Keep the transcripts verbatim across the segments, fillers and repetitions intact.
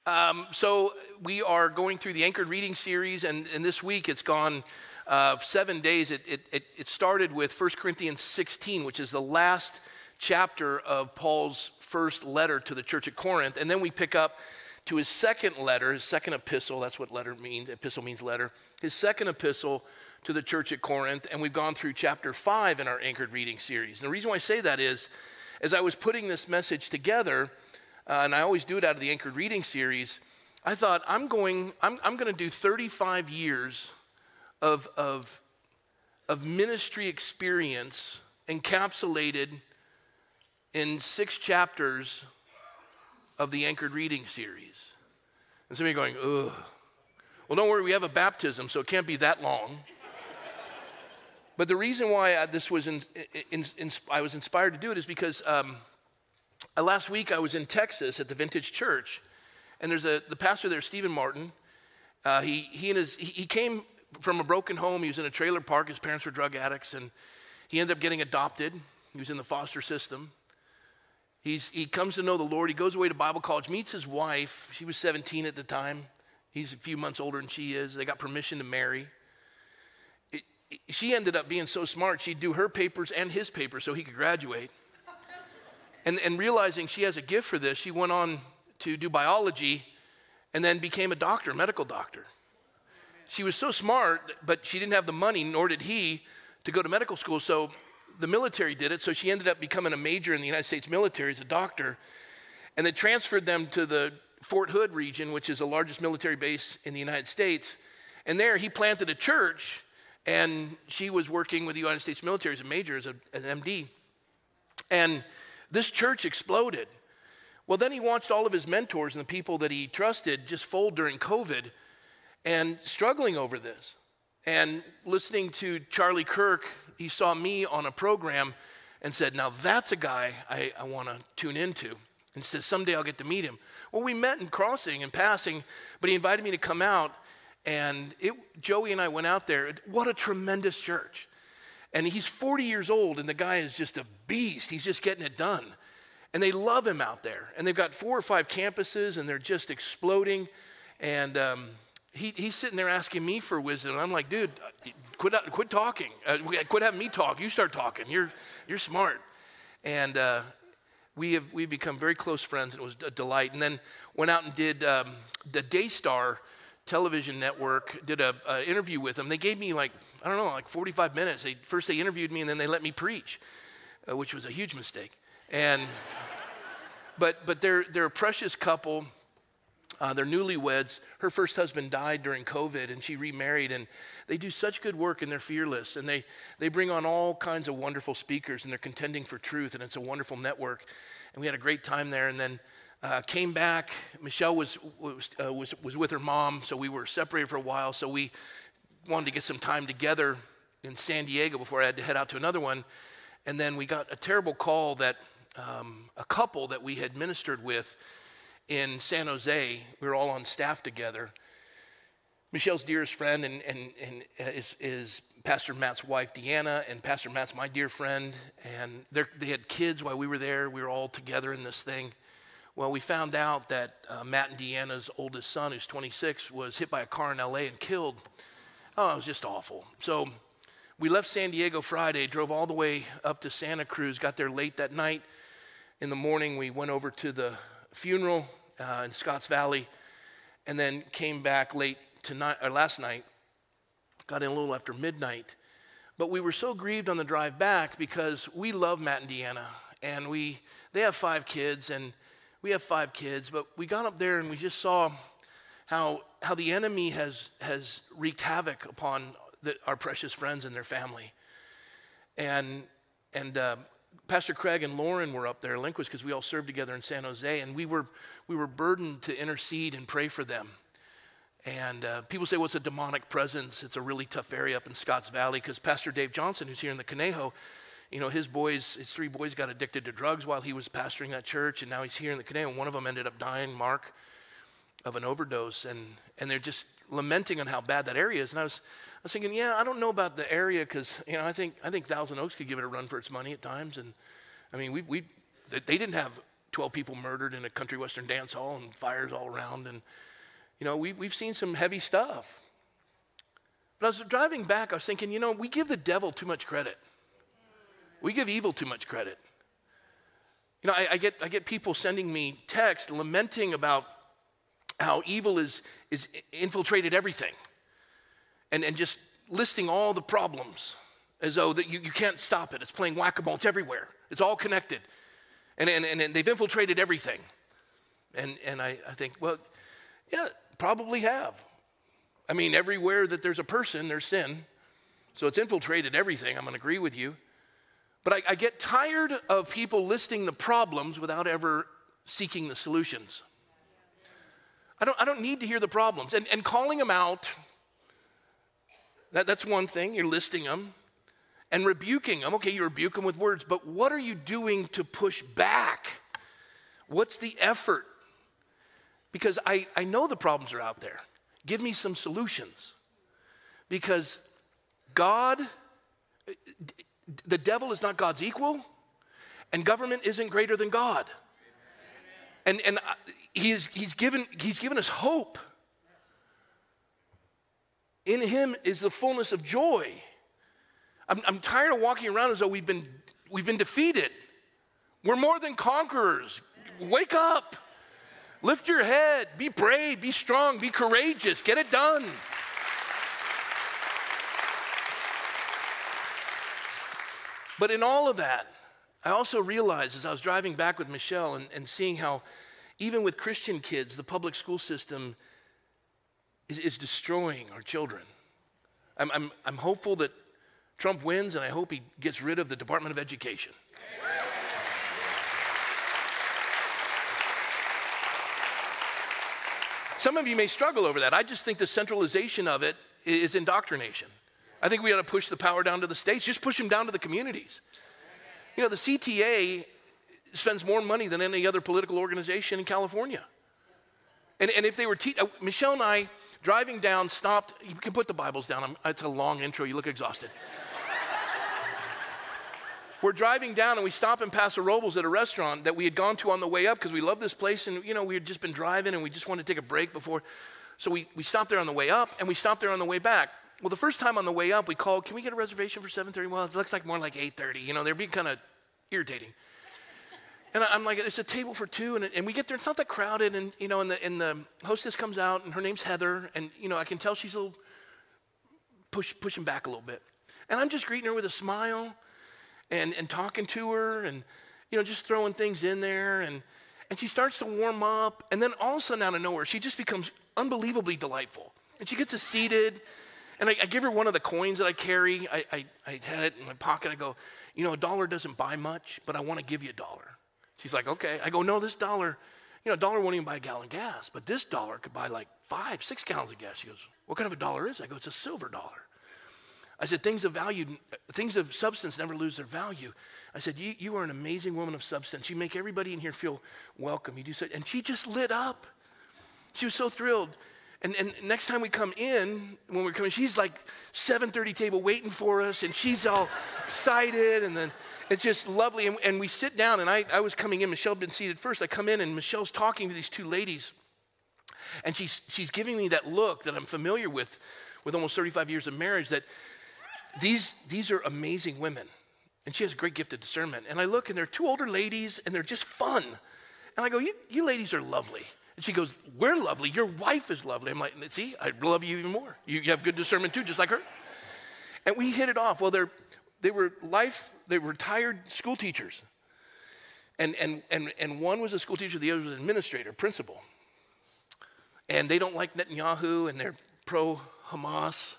Um, so we are going through the Anchored Reading series, and, and this week it's gone uh, seven days. It, it, it, it started with First Corinthians sixteen, which is the last chapter of Paul's first letter to the church at Corinth. And then we pick up to his second letter, his second epistle. That's what letter means. Epistle means letter. His second epistle to the church at Corinth. And we've gone through chapter five in our Anchored Reading series. And the reason why I say that is, as I was putting this message together, Uh, and I always do it out of the Anchored Reading series, I thought I'm going, I'm, I'm going to do thirty-five years of, of, of ministry experience encapsulated in six chapters of the Anchored Reading series. And some of you are going, ugh. Well, don't worry, we have a baptism, so it can't be that long. But the reason why I, this was in, in, in, I was inspired to do it is because um, Uh, last week I was in Texas at the Vintage Church, and there's a the pastor there, Stephen Martin. Uh, he he and his he, he came from a broken home. He was in a trailer park. His parents were drug addicts, and he ended up getting adopted. He was in the foster system. He's he comes to know the Lord. He goes away to Bible college, meets his wife. She was seventeen at the time. He's a few months older than she is. They got permission to marry. It, it, she ended up being so smart, she'd do her papers and his papers so he could graduate. And, and realizing she has a gift for this, she went on to do biology and then became a doctor, a medical doctor. She was so smart, but she didn't have the money, nor did he, to go to medical school. So the military did it. So she ended up becoming a major in the United States military as a doctor. And they transferred them to the Fort Hood region, which is the largest military base in the United States. And there he planted a church, and she was working with the United States military as a major, as a, an M D. And this church exploded. Well, then he watched all of his mentors and the people that he trusted just fold during COVID and struggling over this. And listening to Charlie Kirk, he saw me on a program and said, now that's a guy I, I want to tune into. And he says, someday I'll get to meet him. Well, we met in crossing and passing, but he invited me to come out. And it, Joey and I went out there. What a tremendous church. And he's forty years old, and the guy is just a beast. He's just getting it done. And they love him out there. And they've got four or five campuses, and they're just exploding. And um, he, he's sitting there asking me for wisdom. And I'm like, dude, quit, quit talking. Uh, quit having me talk. You start talking. You're, you're smart. And uh, we have we've become very close friends, and it was a delight. And then went out and did um, the Daystar television network, did an interview with them. They gave me like, I don't know, like forty-five minutes. They, first they interviewed me, and then they let me preach, uh, which was a huge mistake. And but but they're they're a precious couple. Uh, they're newlyweds. Her first husband died during COVID, and she remarried. And they do such good work, and they're fearless. And they they bring on all kinds of wonderful speakers, and they're contending for truth. And it's a wonderful network. And we had a great time there. And then uh, came back. Michelle was was, uh, was was with her mom, so we were separated for a while. So we wanted to get some time together in San Diego before I had to head out to another one. And then we got a terrible call that um, a couple that we had ministered with in San Jose, we were all on staff together. Michelle's dearest friend and, and, and is, is Pastor Matt's wife, Deanna, and Pastor Matt's my dear friend. And they had kids while we were there. We were all together in this thing. Well, we found out that uh, Matt and Deanna's oldest son, who's twenty-six, was hit by a car in L A and killed. Oh, it was just awful. So we left San Diego Friday, drove all the way up to Santa Cruz, got there late that night. In the morning, we went over to the funeral uh, in Scotts Valley, and then came back late tonight, or last night, got in a little after midnight. But we were so grieved on the drive back because we love Matt and Deanna, and we they have five kids, and we have five kids, but we got up there and we just saw how how the enemy has has wreaked havoc upon the, our precious friends and their family. And and uh, Pastor Craig and Lauren were up there, Linquist, because we all served together in San Jose, and we were we were burdened to intercede and pray for them. And uh, people say, well, it's a demonic presence. It's a really tough area up in Scotts Valley, because Pastor Dave Johnson, who's here in the Conejo, you know, his boys, his three boys got addicted to drugs while he was pastoring that church, and now he's here in the Conejo. One of them ended up dying, Mark, of an overdose, and and they're just lamenting on how bad that area is. And I was I was thinking, yeah, I don't know about the area, because you know I think I think Thousand Oaks could give it a run for its money at times. And I mean, we we they didn't have twelve people murdered in a country western dance hall and fires all around. And, you know, we, we've seen some heavy stuff. But as I was driving back, I was thinking, you know, we give the devil too much credit. We give evil too much credit. You know, I, I get I get people sending me texts lamenting about how evil is, is infiltrated everything. And, and just listing all the problems as though that you, you can't stop it. It's playing whack-a-mole. It's everywhere. It's all connected. And, and, and they've infiltrated everything. And, and I, I think, well, yeah, probably have. I mean, everywhere that there's a person, there's sin. So it's infiltrated everything. I'm going to agree with you. But I, I get tired of people listing the problems without ever seeking the solutions. I don't, I don't need to hear the problems. And, and calling them out, that, that's one thing. You're listing them. And rebuking them. Okay, you rebuke them with words. But what are you doing to push back? What's the effort? Because I, I know the problems are out there. Give me some solutions. Because God, the devil is not God's equal, and government isn't greater than God. And, and he's, he's, given, he's given us hope. In him is the fullness of joy. I'm, I'm tired of walking around as though we've been, we've been defeated. We're more than conquerors. Wake up. Lift your head. Be brave. Be strong. Be courageous. Get it done. But in all of that, I also realized as I was driving back with Michelle and, and seeing how even with Christian kids, the public school system is, is destroying our children. I'm, I'm, I'm hopeful that Trump wins, and I hope he gets rid of the Department of Education. Some of you may struggle over that. I just think the centralization of it is indoctrination. I think we ought to push the power down to the states. Just push them down to the communities. You know, the C T A spends more money than any other political organization in California. And, and if they were, te- uh, Michelle and I, driving down, stopped. You can put the Bibles down. I'm, it's a long intro. You look exhausted. We're driving down and we stop in Paso Robles at a restaurant that we had gone to on the way up because we love this place, and you know we had just been driving and we just wanted to take a break before. So we, we stopped there on the way up and we stopped there on the way back. Well, the first time on the way up we called, can we get a reservation for seven thirty? Well, it looks like more like eight thirty. You know, they're being kind of irritating. And I'm like, it's a table for two, and, and we get there, it's not that crowded, and you know, and the, and the hostess comes out, and her name's Heather, and you know, I can tell she's a little push, pushing back a little bit. And I'm just greeting her with a smile, and, and talking to her, and you know, just throwing things in there, and, and she starts to warm up, and then all of a sudden out of nowhere, she just becomes unbelievably delightful. And she gets us seated, and I, I give her one of the coins that I carry. I, I, I had it in my pocket. I go, you know, a dollar doesn't buy much, but I want to give you a dollar. She's like, okay. I go, no, this dollar, you know, a dollar won't even buy a gallon of gas, but this dollar could buy like five, six gallons of gas. She goes, what kind of a dollar is it? I go, it's a silver dollar. I said, things of value, things of substance never lose their value. I said, you, you are an amazing woman of substance. You make everybody in here feel welcome. You do so, and she just lit up. She was so thrilled. And, and next time we come in, when we're coming, she's like seven thirty table waiting for us, and she's all excited, and then it's just lovely. And, and we sit down, and I, I was coming in. Michelle had been seated first. I come in, and Michelle's talking to these two ladies, and she's, she's giving me that look that I'm familiar with, with almost thirty-five years of marriage, that these, these are amazing women, and she has a great gift of discernment. And I look, and they're two older ladies, and they're just fun. And I go, you, you ladies are lovely. And she goes, we're lovely. Your wife is lovely. I'm like, see, I love you even more. You, you have good discernment too, just like her. And we hit it off. Well, they're, they were life, they were retired school teachers. And, and, and, and one was a school teacher, the other was an administrator, principal. And they don't like Netanyahu, and they're pro-Hamas.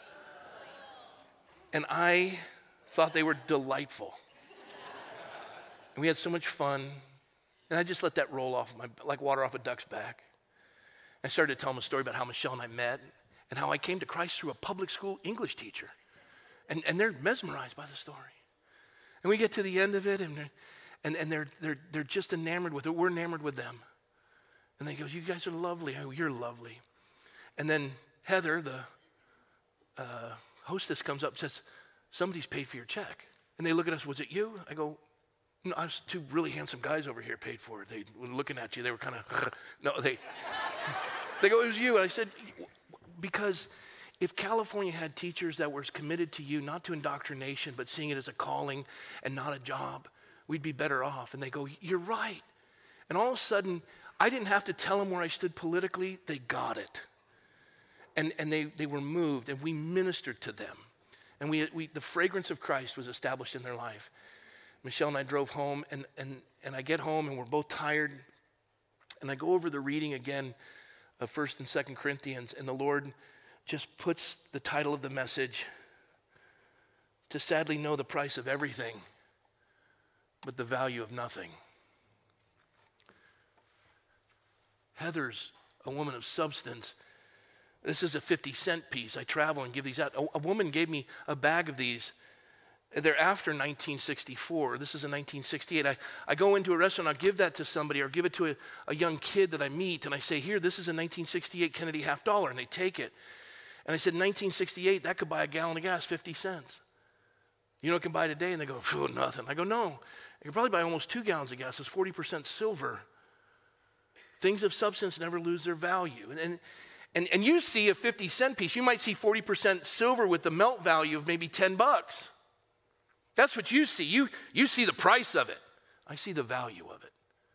And I thought they were delightful. And we had so much fun. And I just let that roll off, my, like water off a duck's back. I started to tell them a story about how Michelle and I met and how I came to Christ through a public school English teacher. And, and they're mesmerized by the story. And we get to the end of it, and, they're, and, and they're, they're, they're just enamored with it. We're enamored with them. And they go, you guys are lovely. Oh, you're lovely. And then Heather, the uh, hostess, comes up and says, somebody's paid for your check. And they look at us, was it you? I go, No, I was two really handsome guys over here paid for it. They were looking at you. They were kind of, no, they, they go, it was you. And I said, because if California had teachers that were committed to you, not to indoctrination, but seeing it as a calling and not a job, we'd be better off. And they go, you're right. And all of a sudden, I didn't have to tell them where I stood politically. They got it. And, and they, they were moved, and we ministered to them. And we, we, the fragrance of Christ was established in their life. Michelle and I drove home, and, and, and I get home, and we're both tired. And I go over the reading again of First and Second Corinthians, and the Lord just puts the title of the message, to sadly know the price of everything, but the value of nothing. Heather's a woman of substance. This is a fifty cent piece. I travel and give these out. A, a woman gave me a bag of these. They're after nineteen sixty-four. This is a nineteen sixty-eight. I, I go into a restaurant, I'll give that to somebody or give it to a, a young kid that I meet, and I say, here, this is a nineteen sixty-eight Kennedy half dollar, and they take it. And I said, nineteen sixty-eight, that could buy a gallon of gas, fifty cents. You know what it can buy today? And they go, oh, nothing. I go, no, it can probably buy almost two gallons of gas. It's forty percent silver. Things of substance never lose their value. And, and, and, and you see a fifty cent piece, you might see forty percent silver with the melt value of maybe ten bucks. That's what you see. You, you see the price of it. I see the value of it.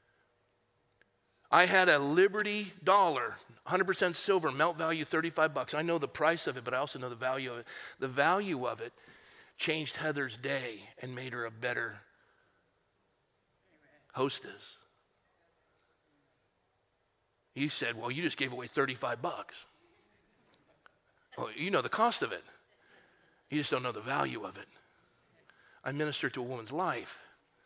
I had a Liberty dollar, one hundred percent silver, melt value thirty-five bucks. I know the price of it, but I also know the value of it. The value of it changed Heather's day and made her a better hostess. You said, well, you just gave away thirty-five bucks. Well, you know the cost of it. You just don't know the value of it. I minister to a woman's life.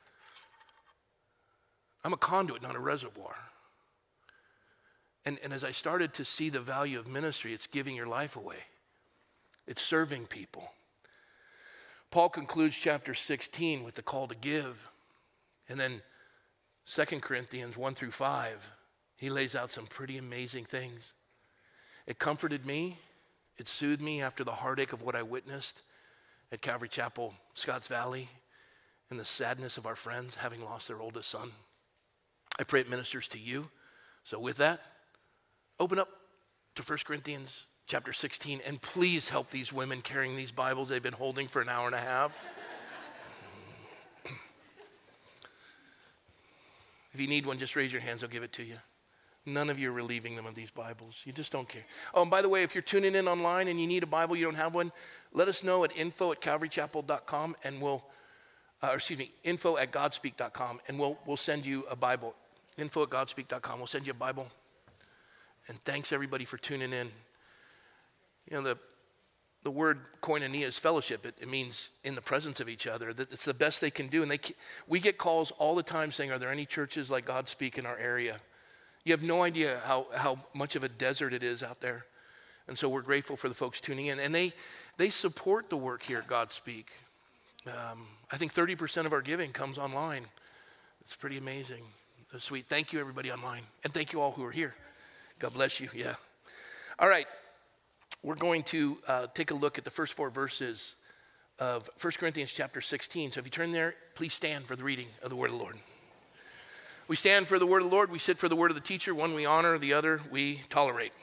I'm a conduit, not a reservoir. And, and as I started to see the value of ministry, it's giving your life away. It's serving people. Paul concludes chapter sixteen with the call to give. And then Second Corinthians one through five, he lays out some pretty amazing things. It comforted me. It soothed me after the heartache of what I witnessed at Calvary Chapel, Scotts Valley, and the sadness of our friends having lost their oldest son. I pray it ministers to you. So with that, open up to First Corinthians chapter sixteen, and please help these women carrying these Bibles they've been holding for an hour and a half. If you need one, just raise your hands, I'll give it to you. None of you are relieving them of these Bibles. You just don't care. Oh, and by the way, if you're tuning in online and you need a Bible, you don't have one, let us know at info at calvary chapel dot com, and we'll, uh, or excuse me, info at godspeak dot com, and we'll, we'll send you a Bible. info at godspeak dot com, we'll send you a Bible. And thanks everybody for tuning in. You know, the, the word koinonia is fellowship. It, it means in the presence of each other. It's the best they can do. And they, we get calls all the time saying, are there any churches like Godspeak in our area? You have no idea how, how much of a desert it is out there. And so we're grateful for the folks tuning in. And they, they support the work here at Godspeak. Um, I think thirty percent of our giving comes online. It's pretty amazing. That's sweet. Thank you, everybody online. And thank you all who are here. God bless you. Yeah. All right. We're going to uh, take a look at the first four verses of First Corinthians chapter sixteen. So if you turn there, please stand for the reading of the word of the Lord. We stand for the word of the Lord. We sit for the word of the teacher. One we honor, the other we tolerate.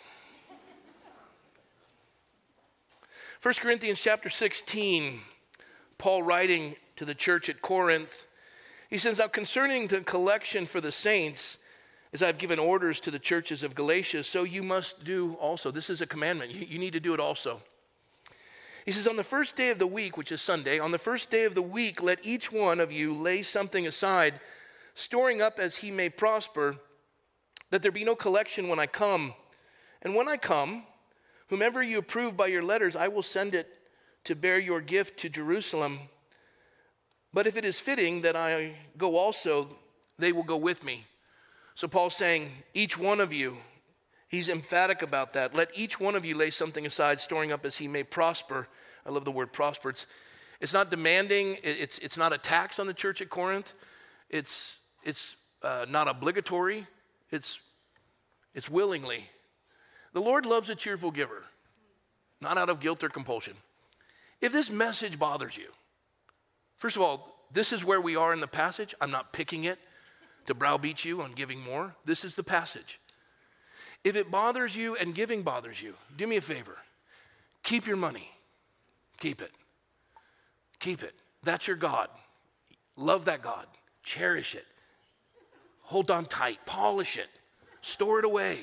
First Corinthians chapter sixteen, Paul writing to the church at Corinth. He says, now concerning the collection for the saints, as I've given orders to the churches of Galatia, so you must do also. This is a commandment. You, you need to do it also. He says, on the first day of the week, which is Sunday, on the first day of the week, let each one of you lay something aside, storing up as he may prosper, that there be no collection when I come. And when I come, whomever you approve by your letters, I will send it to bear your gift to Jerusalem. But if it is fitting that I go also, they will go with me. So Paul's saying, each one of you, he's emphatic about that. Let each one of you lay something aside, storing up as he may prosper. I love the word prosper. It's, it's not demanding. It's, it's not a tax on the church at Corinth. It's, it's uh, not obligatory. It's, it's willingly. The Lord loves a cheerful giver, not out of guilt or compulsion. If this message bothers you, first of all, This is where we are in the passage. I'm not picking it to browbeat you on giving more. This is the passage. If it bothers you and giving bothers you, do me a favor. Keep your money. Keep it. Keep it. That's your God. Love that God. Cherish it. Hold on tight. Polish it. Store it away.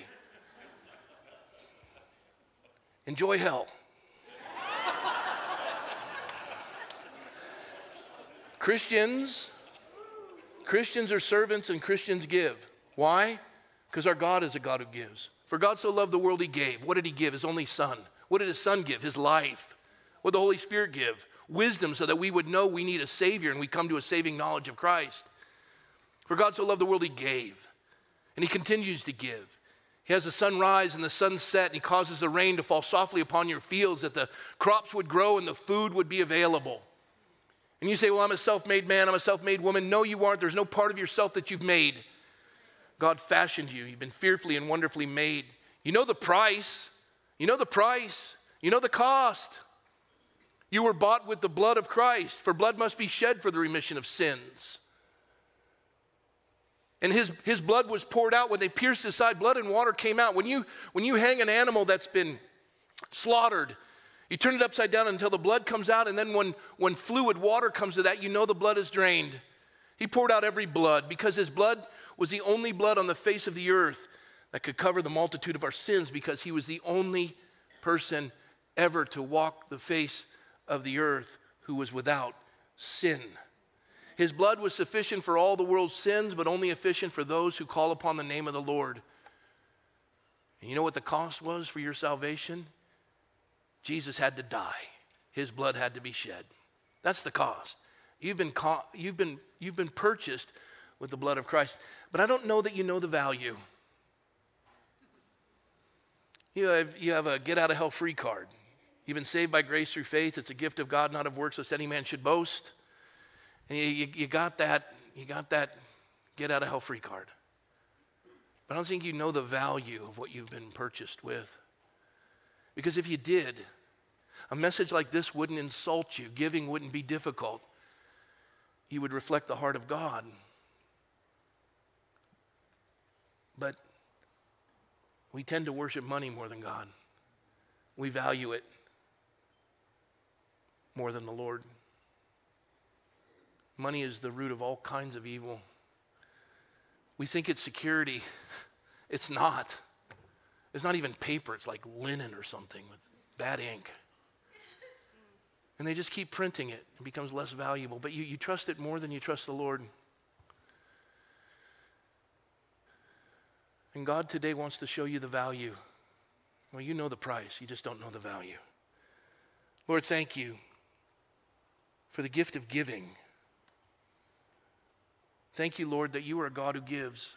Enjoy hell. Christians, Christians are servants and Christians give. Why? Because our God is a God who gives. For God so loved the world he gave. What did he give? His only son. What did his son give? His life. What did the Holy Spirit give? Wisdom, so that we would know we need a Savior and we come to a saving knowledge of Christ. For God so loved the world he gave. And he continues to give. He has the sun rise and the sun set, and he causes the rain to fall softly upon your fields, that the crops would grow and the food would be available. And you say, well, I'm a self-made man, I'm a self-made woman. No, you aren't. There's no part of yourself that you've made. God fashioned you. You've been fearfully and wonderfully made. You know the price. You know the price. You know the cost. You were bought with the blood of Christ, for blood must be shed for the remission of sins. And his, his blood was poured out when they pierced his side. Blood and water came out. When you, when you hang an animal that's been slaughtered, you turn it upside down until the blood comes out, and then when, when fluid water comes to that, you know the blood is drained. He poured out every blood because his blood was the only blood on the face of the earth that could cover the multitude of our sins, because he was the only person ever to walk the face of the earth who was without sin. His blood was sufficient for all the world's sins, but only efficient for those who call upon the name of the Lord. And you know what the cost was for your salvation? Jesus had to die. His blood had to be shed. That's the cost. You've been, co- you've been, you've been purchased with the blood of Christ. But I don't know that you know the value. You have, you have a get out of hell free card. You've been saved by grace through faith. It's a gift of God, not of works, lest any man should boast. And you, you, you got that, you got that get out of hell free card. But I don't think you know the value of what you've been purchased with. Because if you did, a message like this wouldn't insult you. Giving wouldn't be difficult. You would reflect the heart of God. But we tend to worship money more than God. We value it more than the Lord. Money is the root of all kinds of evil. We think it's security. It's not. It's not even paper. It's like linen or something with bad ink. And they just keep printing it. It becomes less valuable. But you, you trust it more than you trust the Lord. And God today wants to show you the value. Well, you know the price. You just don't know the value. Lord, thank you for the gift of giving. Thank you, Lord, that you are a God who gives.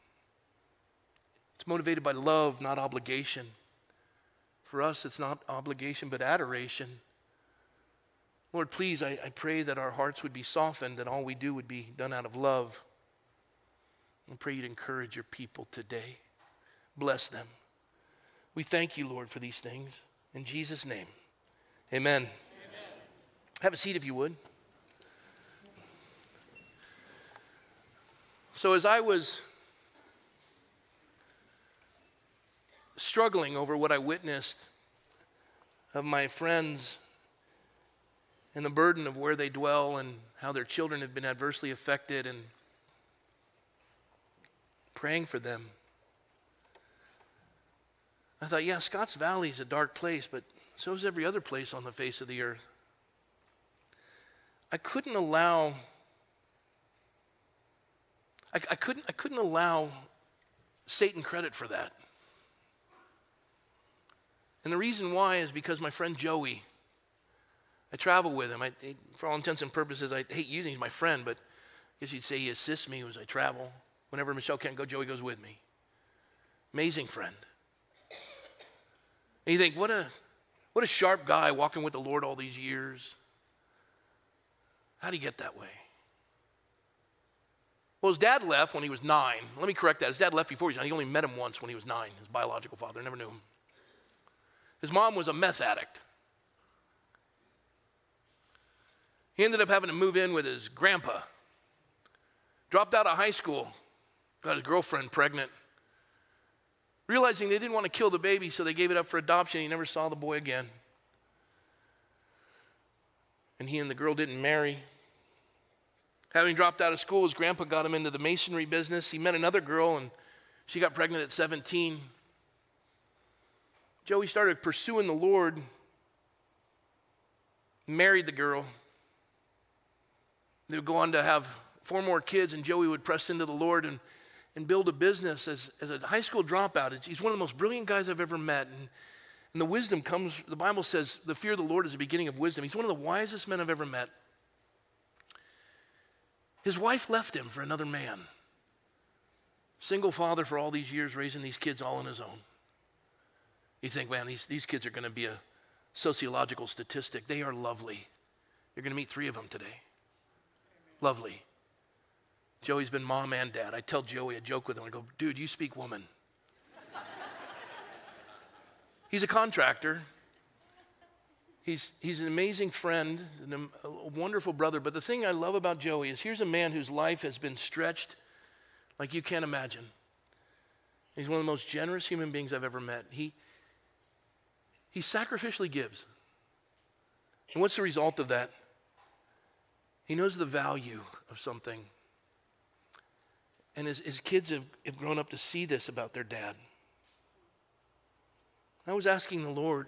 It's motivated by love, not obligation. For us, it's not obligation, but adoration. Lord, please, I, I pray that our hearts would be softened, that all we do would be done out of love. I pray you'd encourage your people today. Bless them. We thank you, Lord, for these things. In Jesus' name, amen. Amen. Have a seat if you would. So as I was struggling over what I witnessed of my friends and the burden of where they dwell and how their children have been adversely affected, and praying for them, I thought, yeah, Scotts Valley is a dark place, but so is every other place on the face of the earth. I couldn't allow I, I couldn't I couldn't allow Satan credit for that. And the reason why is because my friend Joey, I travel with him. I, for all intents and purposes, I hate using him as my friend, but I guess you'd say he assists me as I travel. Whenever Michelle can't go, Joey goes with me. Amazing friend. And you think, what a, what a sharp guy walking with the Lord all these years. How'd he get that way? Well, his dad left when he was nine. Let me correct that. His dad left before he was nine. He only met him once when he was nine. His biological father, never knew him. His mom was a meth addict. He ended up having to move in with his grandpa. Dropped out of high school, got his girlfriend pregnant. Realizing they didn't want to kill the baby, so they gave it up for adoption. He never saw the boy again. And he and the girl didn't marry. Having dropped out of school, his grandpa got him into the masonry business. He met another girl, and she got pregnant at seventeen. Joey started pursuing the Lord, married the girl. They would go on to have four more kids, and Joey would press into the Lord and, and build a business as, as a high school dropout. He's one of the most brilliant guys I've ever met. And, and the wisdom comes, the Bible says, the fear of the Lord is the beginning of wisdom. He's one of the wisest men I've ever met. His wife left him for another man. Single father for all these years, raising these kids all on his own. You think, man, these, these kids are going to be a sociological statistic. They are lovely. You're going to meet three of them today. Lovely. Joey's been mom and dad. I tell Joey, I joke with him, I go, dude, you speak woman. He's a contractor. He's, he's an amazing friend and a, a wonderful brother. But the thing I love about Joey is here's a man whose life has been stretched like you can't imagine. He's one of the most generous human beings I've ever met. He, he sacrificially gives. And what's the result of that? He knows the value of something. And his, his kids have, have grown up to see this about their dad. I was asking the Lord,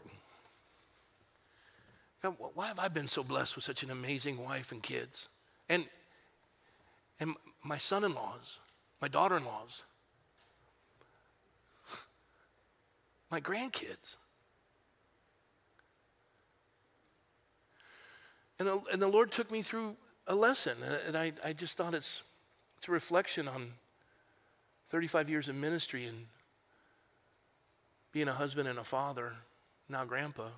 God, why have I been so blessed with such an amazing wife and kids? And, and my son-in-laws, my daughter-in-laws, my grandkids. And the, and the Lord took me through a lesson, and I, I just thought it's, it's a reflection on thirty-five years of ministry and being a husband and a father, now grandpa.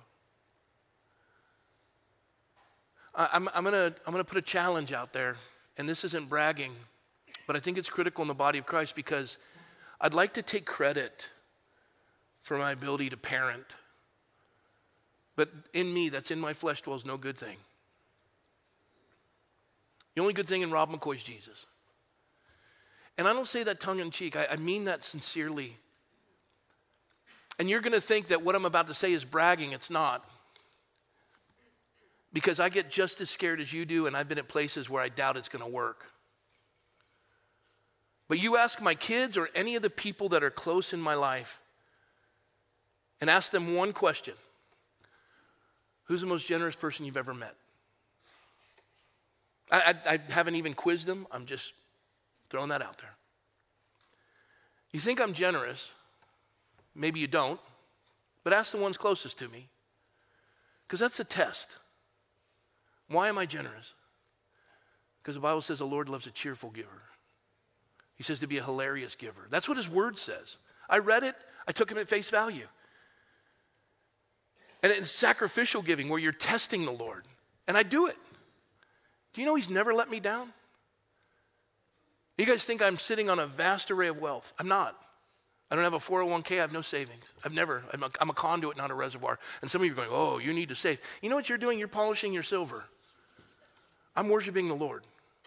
I, I'm, I'm gonna I'm gonna put a challenge out there, and this isn't bragging, but I think it's critical in the body of Christ because I'd like to take credit for my ability to parent, but in me, that's in my flesh, dwells no good thing. The only good thing in Rob McCoy is Jesus. And I don't say that tongue-in-cheek. I, I mean that sincerely. And you're going to think that what I'm about to say is bragging. It's not. Because I get just as scared as you do, and I've been at places where I doubt it's going to work. But you ask my kids or any of the people that are close in my life, and ask them one question. Who's the most generous person you've ever met? I, I, I haven't even quizzed them. I'm just throwing that out there. You think I'm generous. Maybe you don't. But ask the ones closest to me. Because that's a test. Why am I generous? Because the Bible says the Lord loves a cheerful giver. He says to be a hilarious giver. That's what his word says. I read it. I took him at face value. And it's sacrificial giving where you're testing the Lord. And I do it. Do you know he's never let me down? You guys think I'm sitting on a vast array of wealth. I'm not. I don't have a four oh one k. I have no savings. I've never. I'm a, I'm a conduit, not a reservoir. And some of you are going, oh, you need to save. You know what you're doing? You're polishing your silver. I'm worshiping the Lord.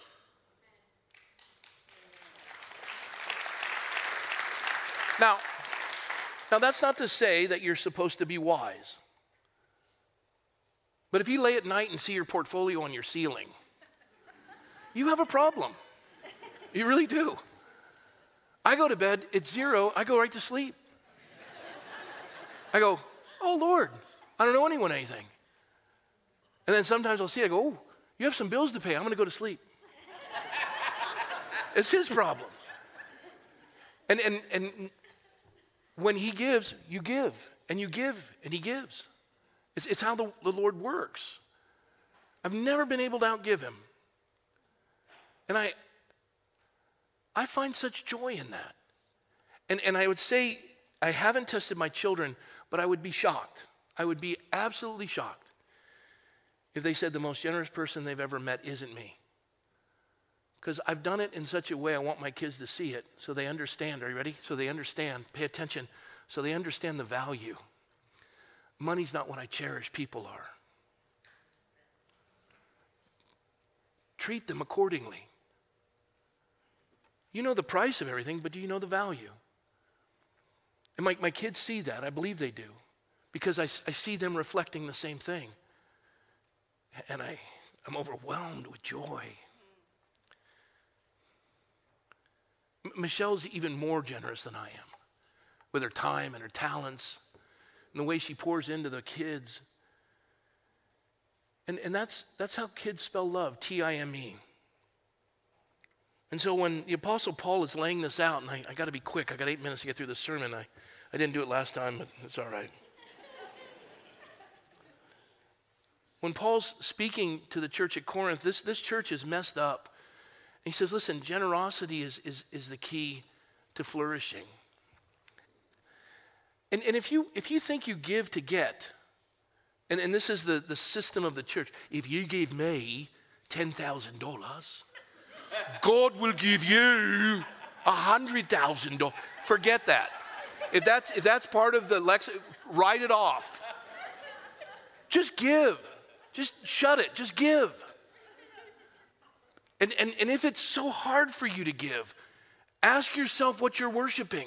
Now, now that's not to say that you're supposed to be wise. But if you lay at night and see your portfolio on your ceiling, you have a problem. You really do. I go to bed, it's zero, I go right to sleep. I go, oh Lord, I don't owe anyone anything. And then sometimes I'll see, I go, oh, you have some bills to pay, I'm gonna go to sleep. It's his problem. And, and, and when he gives, you give, and you give, and he gives. It's, it's how the, the Lord works. I've never been able to outgive him. And I, I find such joy in that. And, and I would say, I haven't tested my children, but I would be shocked. I would be absolutely shocked if they said the most generous person they've ever met isn't me. Because I've done it in such a way I want my kids to see it so they understand. Are you ready? So they understand. Pay attention. So they understand the value. Money's not what I cherish. People are. treat them accordingly. You know the price of everything, but do you know the value? And my, my kids see that. I believe they do. Because I, I see them reflecting the same thing. And I, I'm overwhelmed with joy. M- Michelle's even more generous than I am. With her time and her talents. And the way she pours into the kids. And, and that's, that's how kids spell love, T I M E. And so when the Apostle Paul is laying this out, and I, I got to be quick, I got eight minutes to get through the sermon. I, I didn't do it last time, but it's all right. When Paul's speaking to the church at Corinth, this, this church is messed up. And he says, listen, generosity is, is, is the key to flourishing. And, and if you if you think you give to get, and, and this is the, the system of the church, if you give me ten thousand dollars, God will give you one hundred thousand dollars. Forget that. If that's, if that's part of the Lex, write it off. Just give. Just shut it. Just give. And, and, and if it's so hard for you to give, ask yourself what you're worshiping.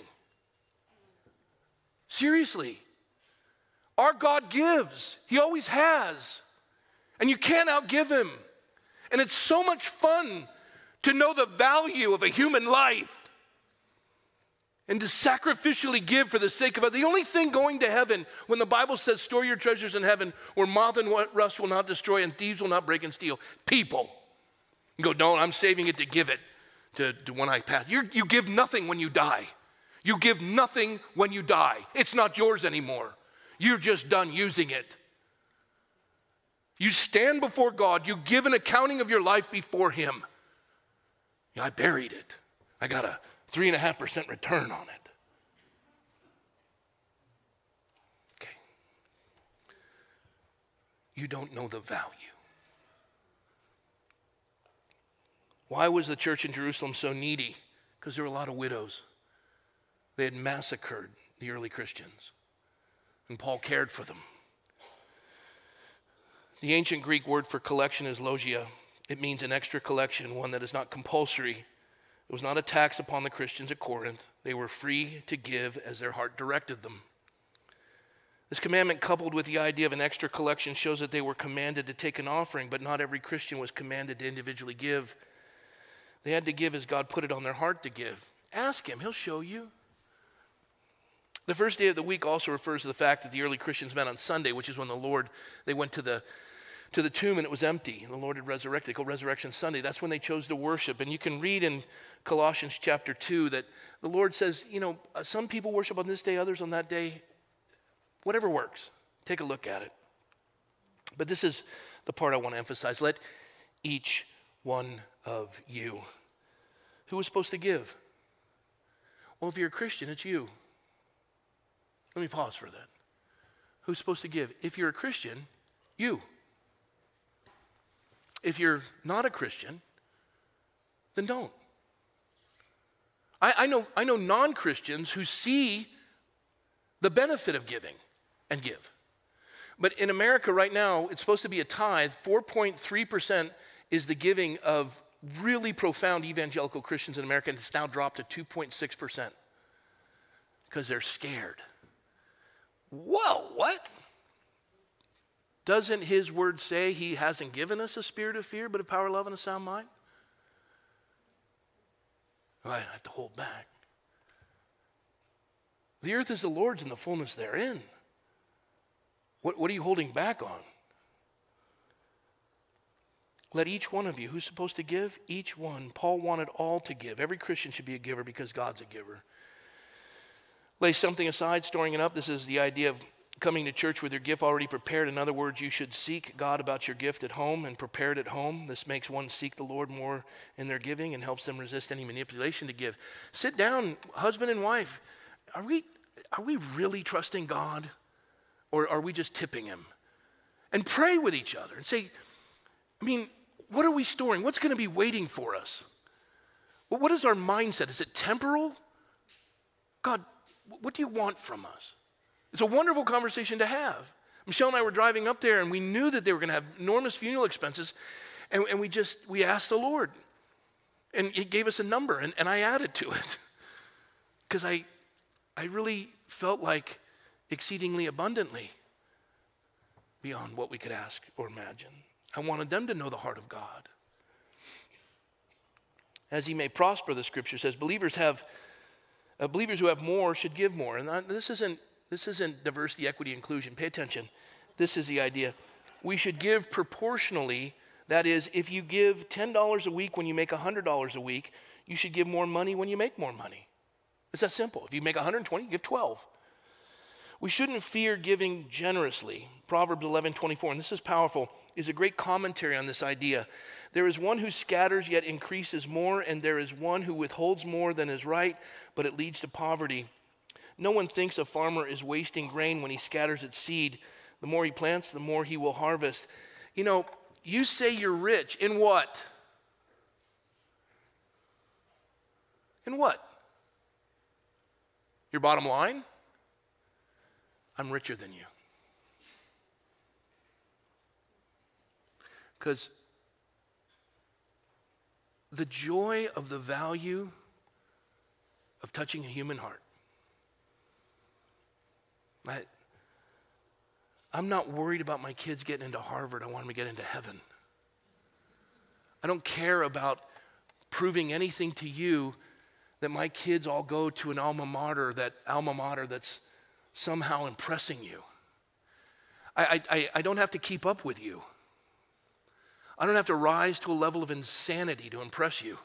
Seriously. Our God gives. He always has. And you can't outgive him. And it's so much fun to know the value of a human life and to sacrificially give for the sake of others. The only thing going to heaven when the Bible says store your treasures in heaven where moth and rust will not destroy and thieves will not break and steal, people. You go, no, I'm saving it to give it to, to when I pass. You're, you give nothing when you die. You give nothing when you die. It's not yours anymore. You're just done using it. You stand before God. You give an accounting of your life before him. You know, I buried it. I got a three and a half percent return on it. Okay. You don't know the value. Why was the church in Jerusalem so needy? Because there were a lot of widows. They had massacred the early Christians. And Paul cared for them. The ancient Greek word for collection is logia. It means an extra collection, one that is not compulsory. It was not a tax upon the Christians at Corinth. They were free to give as their heart directed them. This commandment, coupled with the idea of an extra collection, shows that they were commanded to take an offering, but not every Christian was commanded to individually give. They had to give as God put it on their heart to give. Ask him, he'll show you. The first day of the week also refers to the fact that the early Christians met on Sunday, which is when the Lord, they went to the to the tomb and it was empty. And the Lord had resurrected. They call Resurrection Sunday. That's when they chose to worship. And you can read in Colossians chapter two that the Lord says, you know, some people worship on this day, others on that day. Whatever works. Take a look at it. But this is the part I want to emphasize. Let each one of you. Who was supposed to give? Well, if you're a Christian, it's you. Let me pause for that. Who's supposed to give? If you're a Christian, you. If you're not a Christian, then don't. I, I know, I know non-Christians who see the benefit of giving and give. But in America right now, it's supposed to be a tithe. four point three percent is the giving of really profound evangelical Christians in America, and it's now dropped to two point six percent because they're scared. Whoa, what? Doesn't his word say he hasn't given us a spirit of fear, but of power, love, and a sound mind? Well, I have to hold back. The earth is the Lord's and the fullness therein. What, what are you holding back on? Let each one of you, who's supposed to give? Each one. Paul wanted all to give. Every Christian should be a giver because God's a giver. Lay something aside, storing it up. This is the idea of coming to church with your gift already prepared. In other words, you should seek God about your gift at home and prepare it at home. This makes one seek the Lord more in their giving and helps them resist any manipulation to give. Sit down, husband and wife. Are we, are we really trusting God? Or are we just tipping him? And pray with each other and say, I mean, what are we storing? What's going to be waiting for us? Well, what is our mindset? Is it temporal? God, what do you want from us? It's a wonderful conversation to have. Michelle and I were driving up there and we knew that they were going to have enormous funeral expenses. And, and we just, we asked the Lord. And he gave us a number, and, and I added to it. Because I, I really felt like exceedingly abundantly beyond what we could ask or imagine. I wanted them to know the heart of God. As he may prosper, the scripture says, believers have, uh, believers who have more should give more. And this isn't, this isn't diversity, equity, inclusion. Pay attention. This is the idea. We should give proportionally. That is, if you give ten dollars a week when you make one hundred dollars a week, you should give more money when you make more money. It's that simple. If you make one hundred twenty, you give twelve. We shouldn't fear giving generously. Proverbs eleven twenty-four, and this is powerful, is a great commentary on this idea. There is one who scatters yet increases more, and there is one who withholds more than is right, but it leads to poverty. No one thinks a farmer is wasting grain when he scatters its seed. The more he plants, the more he will harvest. You know, you say you're rich. In what? In what? Your bottom line? I'm richer than you. Because the joy of the value of touching a human heart. I, I'm not worried about my kids getting into Harvard. I want them to get into heaven. I don't care about proving anything to you that my kids all go to an alma mater, that alma mater that's somehow impressing you. I, I, I don't have to keep up with you. I don't have to rise to a level of insanity to impress you.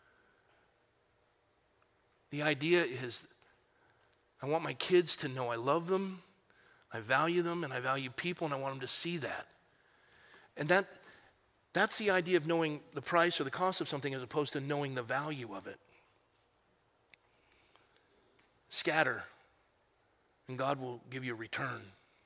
The idea is, I want my kids to know I love them, I value them, and I value people, and I want them to see that. And that that's the idea of knowing the price or the cost of something as opposed to knowing the value of it. Scatter, and God will give you a return.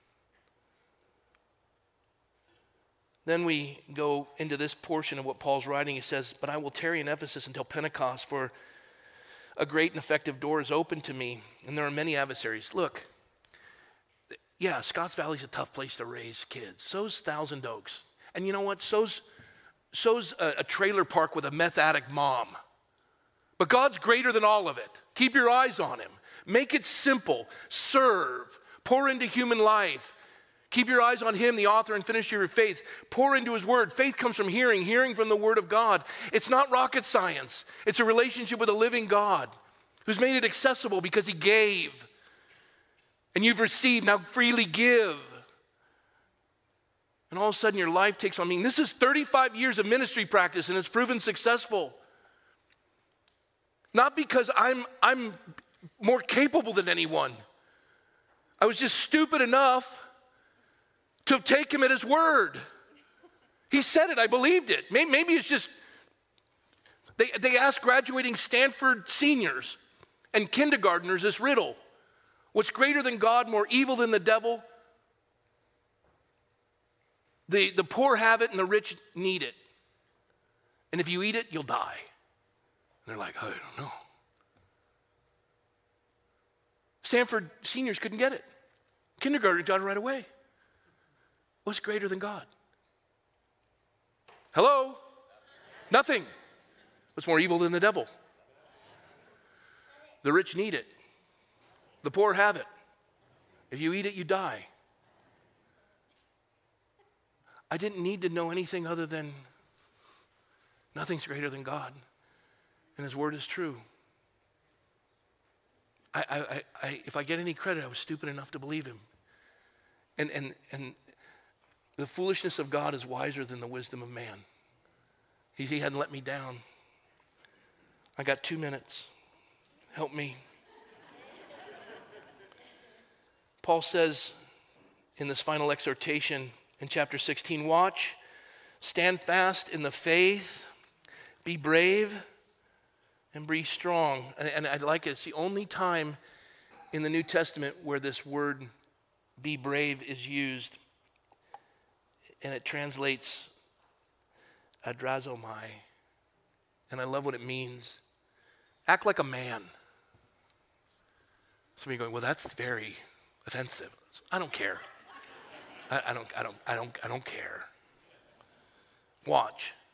Then we go into this portion of what Paul's writing. He says, but I will tarry in Ephesus until Pentecost, for a great and effective door is open to me, and there are many adversaries. Look, yeah, Scotts Valley's a tough place to raise kids. So's Thousand Oaks. And you know what? So's, so's a, a trailer park with a meth addict mom. But God's greater than all of it. Keep your eyes on him. Make it simple. Serve. Pour into human life. Keep your eyes on him, the author and finisher of your faith. Pour into his word. Faith comes from hearing, hearing from the word of God. It's not rocket science. It's a relationship with a living God who's made it accessible because he gave. And you've received, now freely give. And all of a sudden your life takes on meaning. This is thirty-five years of ministry practice, and it's proven successful. Not because I'm, I'm more capable than anyone. I was just stupid enough to take him at his word. He said it, I believed it. Maybe it's just, they, they asked graduating Stanford seniors and kindergartners this riddle. What's greater than God, more evil than the devil? The, the poor have it and the rich need it. And if you eat it, you'll die. And they're like, I don't know. Stanford seniors couldn't get it. Kindergarten got it right away. What's greater than God? Hello? Nothing. What's more evil than the devil? The rich need it. The poor have it. If you eat it, you die. I didn't need to know anything other than nothing's greater than God, and his word is true. I, I, I, if I get any credit, I was stupid enough to believe him. And, and, and the foolishness of God is wiser than the wisdom of man. He, he hadn't let me down. I got two minutes. Help me. Paul says in this final exhortation in chapter sixteen, watch, stand fast in the faith, be brave, and be strong. And, and I like it. It's the only time in the New Testament where this word be brave is used. And it translates adrazomai. And I love what it means. Act like a man. Some of you going, well, that's very offensive. I don't care. I, I don't, I don't, I don't, I don't care. Watch.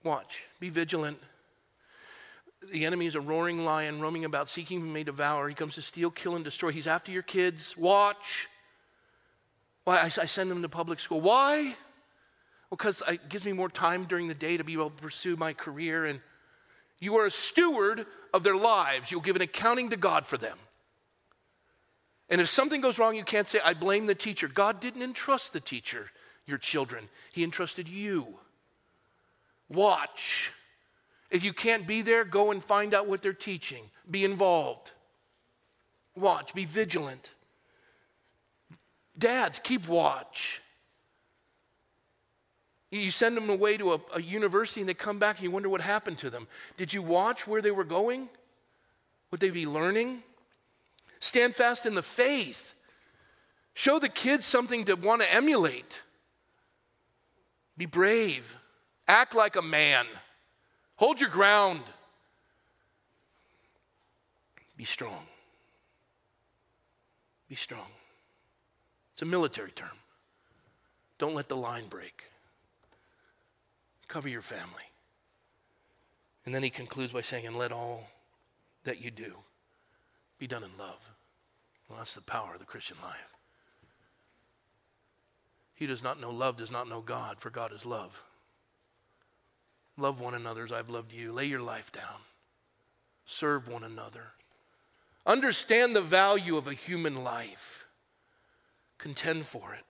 Watch. Be vigilant. The enemy is a roaring lion roaming about, seeking whom he may devour. He comes to steal, kill, and destroy. He's after your kids. Watch. Why? I, I send them to public school. Why? Well, because it gives me more time during the day to be able to pursue my career. And you are a steward of their lives. You'll give an accounting to God for them. And if something goes wrong, you can't say, I blame the teacher. God didn't entrust the teacher, your children. He entrusted you. Watch. If you can't be there, go and find out what they're teaching. Be involved. Watch. Be vigilant. Dads, keep watch. You send them away to a, a university and they come back and you wonder what happened to them. Did you watch where they were going? Would they be learning? Stand fast in the faith. Show the kids something to want to emulate. Be brave. Act like a man. Hold your ground. Be strong. Be strong. It's a military term. Don't let the line break. Cover your family. And then he concludes by saying, and let all that you do be done in love. Well, that's the power of the Christian life. He does not know love, does not know God, for God is love. Love one another as I've loved you. Lay your life down. Serve one another. Understand the value of a human life. Contend for it.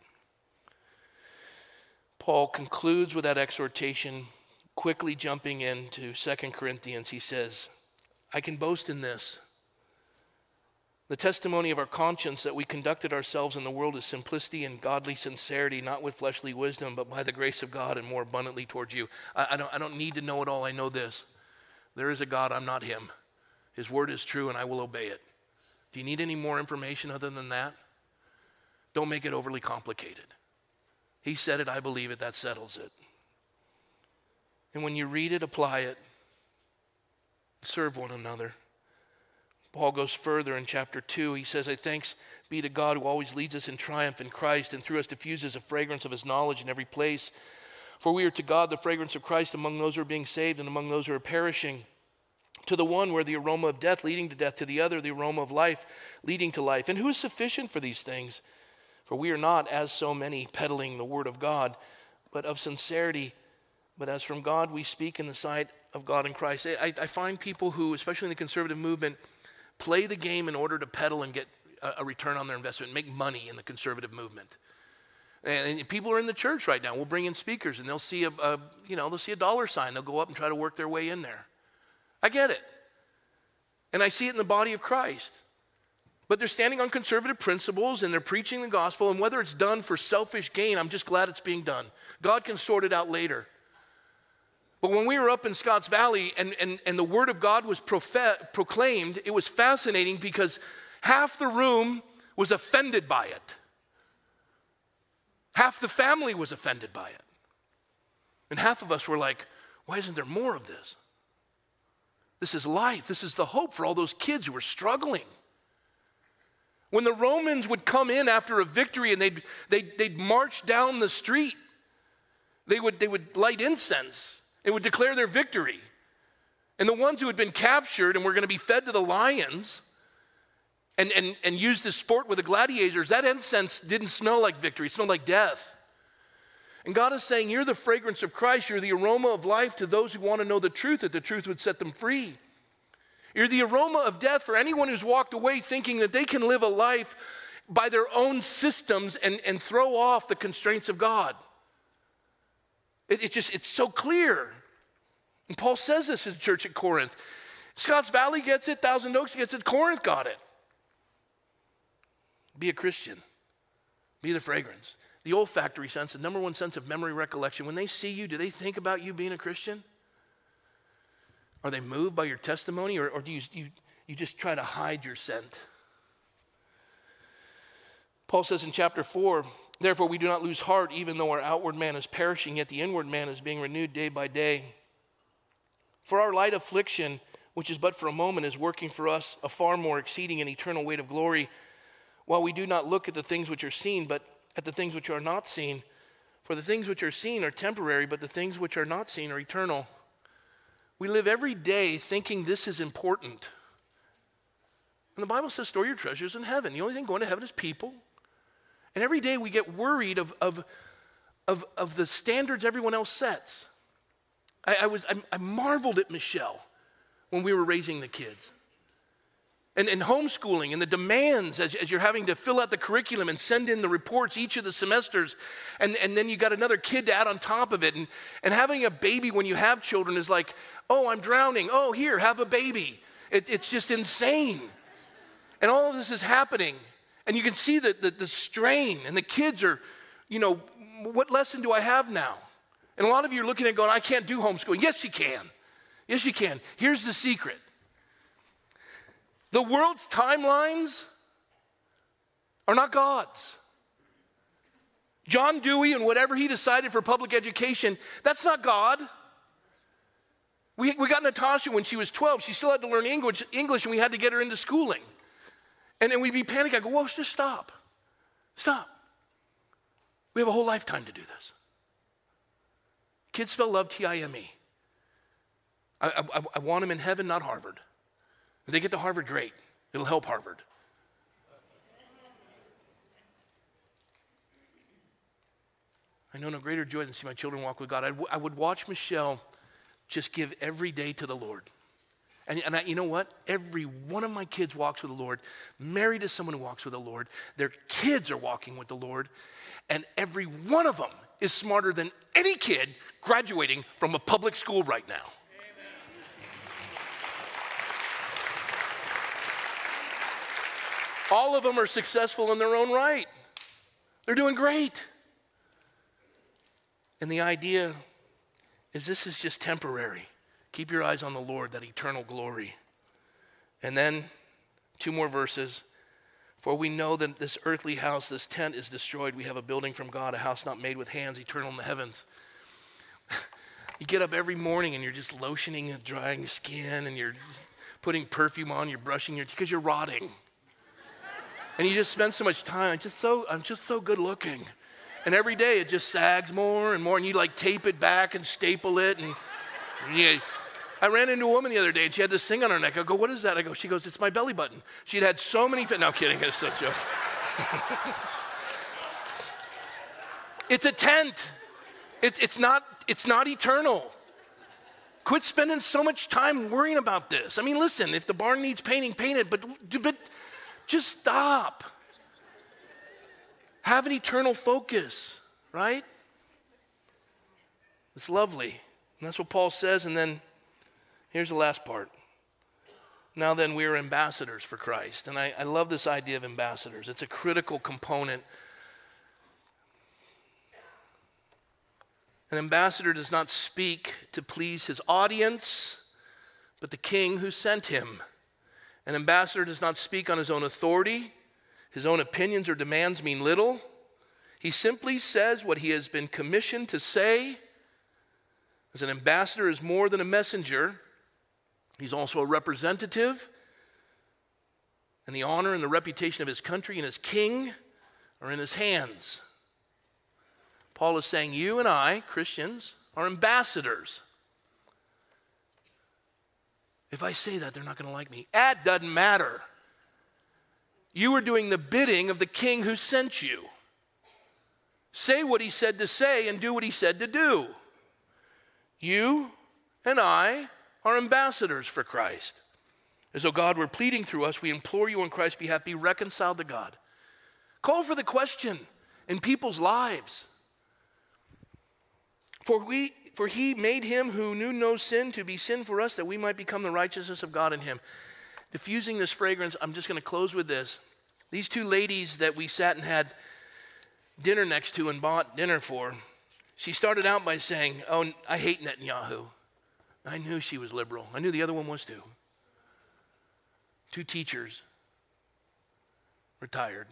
Paul concludes with that exhortation, quickly jumping into Second Corinthians. He says, I can boast in this. The testimony of our conscience that we conducted ourselves in the world is simplicity and godly sincerity, not with fleshly wisdom, but by the grace of God and more abundantly towards you. I, I, don't, I don't need to know it all. I know this. There is a God. I'm not him. His word is true and I will obey it. Do you need any more information other than that? Don't make it overly complicated. He said it, I believe it, that settles it. And when you read it, apply it. Serve one another. Paul goes further in chapter two. He says, I thanks be to God who always leads us in triumph in Christ and through us diffuses a fragrance of his knowledge in every place. For we are to God the fragrance of Christ among those who are being saved and among those who are perishing. To the one where the aroma of death leading to death, to the other the aroma of life leading to life. And who is sufficient for these things? For we are not, as so many, peddling the word of God, but of sincerity. But as from God, we speak in the sight of God in Christ. I, I find people who, especially in the conservative movement, play the game in order to peddle and get a, a return on their investment, make money in the conservative movement. And, and people are in the church right now. We'll bring in speakers, and they'll see a, a, you know, they'll see a dollar sign. They'll go up and try to work their way in there. I get it. And I see it in the body of Christ. But they're standing on conservative principles and they're preaching the gospel, and whether it's done for selfish gain, I'm just glad it's being done. God can sort it out later. But when we were up in Scotts Valley and, and, and the word of God was prophet, proclaimed, it was fascinating because half the room was offended by it. Half the family was offended by it. And half of us were like, why isn't there more of this? This is life. This is the hope for all those kids who are struggling. When the Romans would come in after a victory and they'd, they'd, they'd march down the street, they would, they would light incense and would declare their victory. And the ones who had been captured and were going to be fed to the lions and, and, and used as sport with the gladiators, that incense didn't smell like victory. It smelled like death. And God is saying, you're the fragrance of Christ. You're the aroma of life to those who want to know the truth, that the truth would set them free. You're the aroma of death for anyone who's walked away thinking that they can live a life by their own systems and, and throw off the constraints of God. It, it's just, it's so clear. And Paul says this to the church at Corinth. Scotts Valley gets it, Thousand Oaks gets it, Corinth got it. Be a Christian. Be the fragrance. The olfactory sense, the number one sense of memory recollection. When they see you, do they think about you being a Christian? Are they moved by your testimony, or, or do you, you, you just try to hide your scent? Paul says in chapter four, therefore we do not lose heart, even though our outward man is perishing, yet the inward man is being renewed day by day. For our light affliction, which is but for a moment, is working for us a far more exceeding and eternal weight of glory, while we do not look at the things which are seen, but at the things which are not seen. For the things which are seen are temporary, but the things which are not seen are eternal. We live every day thinking this is important. And the Bible says, store your treasures in heaven. The only thing going to heaven is people. And every day we get worried of, of, of, of the standards everyone else sets. I, I, was, I, I marveled at Michelle when we were raising the kids. And, and homeschooling and the demands as, as you're having to fill out the curriculum and send in the reports each of the semesters. And, and then you got another kid to add on top of it. And, and having a baby when you have children is like, oh, I'm drowning. Oh, here, have a baby. It, it's just insane. And all of this is happening. And you can see the, the, the strain. And the kids are, you know, what lesson do I have now? And a lot of you are looking at it going, I can't do homeschooling. Yes, you can. Yes, you can. Here's the secret. The world's timelines are not God's. John Dewey and whatever he decided for public education, that's not God. We, we got Natasha when she was twelve. She still had to learn English, English and we had to get her into schooling. And then we'd be panicking. I go, whoa, just stop. Stop. We have a whole lifetime to do this. Kids spell love T I M E. I, I, I want them in heaven, not Harvard. If they get to Harvard, great. It'll help Harvard. I know no greater joy than to see my children walk with God. I, w- I would watch Michelle just give every day to the Lord. And, and I, you know what? Every one of my kids walks with the Lord, married to someone who walks with the Lord. Their kids are walking with the Lord. And every one of them is smarter than any kid graduating from a public school right now. All of them are successful in their own right. They're doing great. And the idea is this is just temporary. Keep your eyes on the Lord, that eternal glory. And then two more verses. For we know that this earthly house, this tent is destroyed. We have a building from God, a house not made with hands, eternal in the heavens. You get up every morning and you're just lotioning and drying skin and you're putting perfume on, you're brushing your teeth because you're rotting. And you just spend so much time. I'm just so, I'm just so good looking. And every day it just sags more and more. And you like tape it back and staple it. And yeah. I ran into a woman the other day and she had this thing on her neck. I go, what is that? I go, she goes, it's my belly button. She'd had so many, fi- no I'm kidding, it's such a joke. It's a tent. It's, it's, not, it's not eternal. Quit spending so much time worrying about this. I mean, listen, if the barn needs painting, paint it, but, but just stop. Have an eternal focus, right? It's lovely. And that's what Paul says. And then here's the last part. Now then, we are ambassadors for Christ. And I, I love this idea of ambassadors. It's a critical component. An ambassador does not speak to please his audience, but the king who sent him. An ambassador does not speak on his own authority. His own opinions or demands mean little. He simply says what he has been commissioned to say. As an ambassador is more than a messenger, he's also a representative. And the honor and the reputation of his country and his king are in his hands. Paul is saying you and I, Christians, are ambassadors. If I say that, they're not going to like me. That doesn't matter. You are doing the bidding of the king who sent you. Say what he said to say and do what he said to do. You and I are ambassadors for Christ. As though God were pleading through us, we implore you on Christ's behalf, be reconciled to God. Call for the question in people's lives. For we, for he made him who knew no sin to be sin for us, that we might become the righteousness of God in him. Diffusing this fragrance, I'm just going to close with this. These two ladies that we sat and had dinner next to and bought dinner for, she started out by saying, oh, I hate Netanyahu. I knew she was liberal. I knew the other one was too. Two teachers, retired.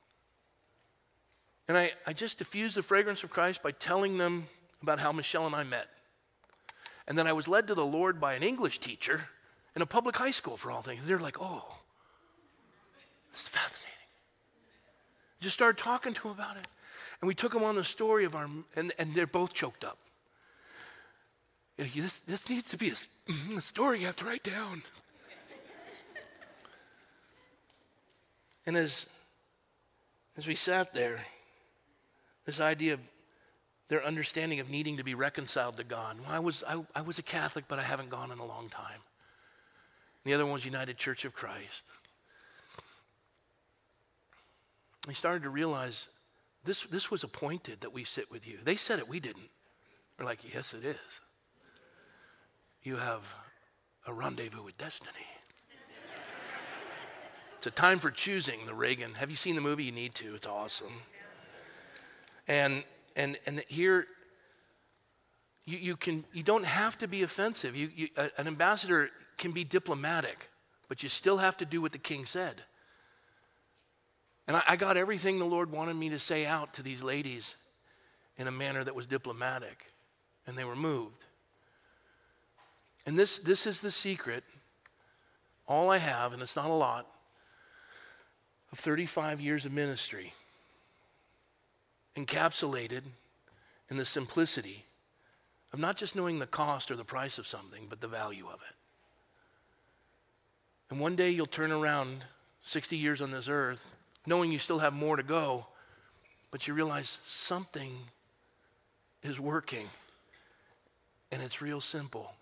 And I, I just diffused the fragrance of Christ by telling them about how Michelle and I met. And then I was led to the Lord by an English teacher in a public high school for all things. They're like, oh, it's fascinating. Just started talking to him about it. And we took him on the story of our, and, and they're both choked up. You know, this, this needs to be a, a story you have to write down. And as, as we sat there, this idea of their understanding of needing to be reconciled to God. Well, I was, I, I was a Catholic, but I haven't gone in a long time. The other one's United Church of Christ. We started to realize this, this was appointed that we sit with you. They said it, we didn't. We're like, yes, it is. You have a rendezvous with destiny. It's a time for choosing, the Reagan. Have you seen the movie? You need to. It's awesome. And and and here, you, you can you don't have to be offensive. You, you a, an ambassador can be diplomatic, but you still have to do what the king said. And I, I got everything the Lord wanted me to say out to these ladies in a manner that was diplomatic, and they were moved. And this this is the secret. All I have, and it's not a lot, of thirty-five years of ministry, encapsulated in the simplicity of not just knowing the cost or the price of something, but the value of it. And one day you'll turn around sixty years on this earth, knowing you still have more to go, but you realize something is working, and it's real simple.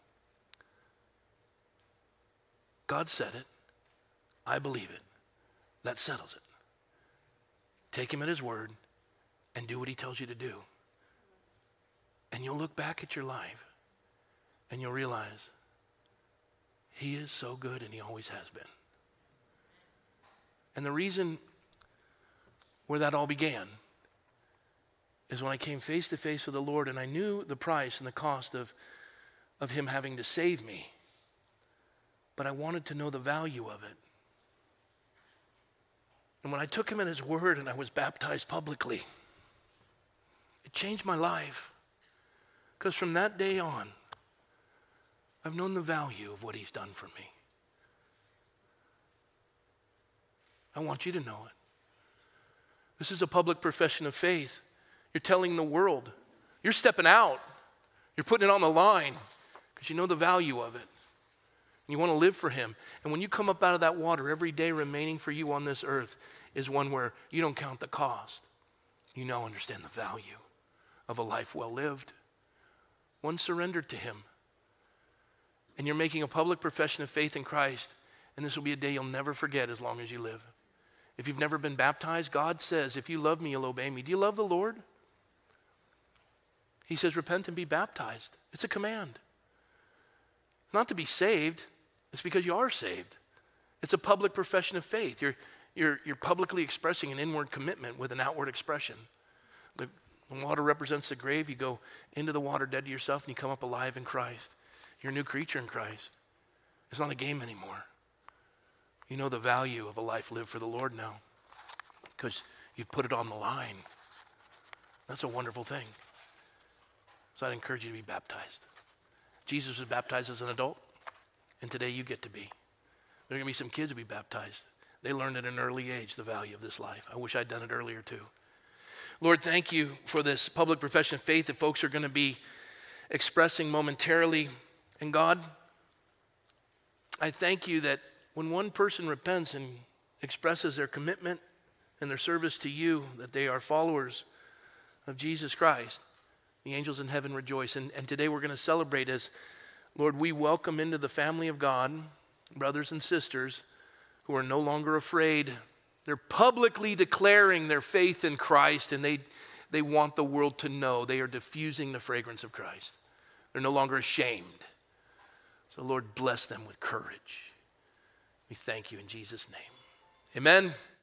God said it. I believe it. That settles it. Take him at his word and do what he tells you to do. And you'll look back at your life and you'll realize he is so good and he always has been. And the reason where that all began is when I came face to face with the Lord and I knew the price and the cost of, of him having to save me. But I wanted to know the value of it. And when I took him at his word and I was baptized publicly, it changed my life. Because from that day on, I've known the value of what he's done for me. I want you to know it. This is a public profession of faith. You're telling the world. You're stepping out. You're putting it on the line because you know the value of it. You want to live for him. And when you come up out of that water, every day remaining for you on this earth is one where you don't count the cost. You now understand the value of a life well lived. One surrendered to him. And you're making a public profession of faith in Christ. And this will be a day you'll never forget as long as you live. If you've never been baptized, God says, if you love me, you'll obey me. Do you love the Lord? He says, repent and be baptized. It's a command. Not to be saved. It's because you are saved. It's a public profession of faith. You're, you're, you're publicly expressing an inward commitment with an outward expression. The, the water represents the grave. You go into the water dead to yourself and you come up alive in Christ. You're a new creature in Christ. It's not a game anymore. You know the value of a life lived for the Lord now because you've put it on the line. That's a wonderful thing. So I'd encourage you to be baptized. Jesus was baptized as an adult. And today you get to be. There are going to be some kids who be baptized. They learned at an early age the value of this life. I wish I'd done it earlier too. Lord, thank you for this public profession of faith that folks are going to be expressing momentarily. And God, I thank you that when one person repents and expresses their commitment and their service to you, that they are followers of Jesus Christ, the angels in heaven rejoice. And, and today we're going to celebrate as Lord, we welcome into the family of God brothers and sisters who are no longer afraid. They're publicly declaring their faith in Christ, and they, they want the world to know they are diffusing the fragrance of Christ. They're no longer ashamed. So Lord, bless them with courage. We thank you in Jesus' name. Amen.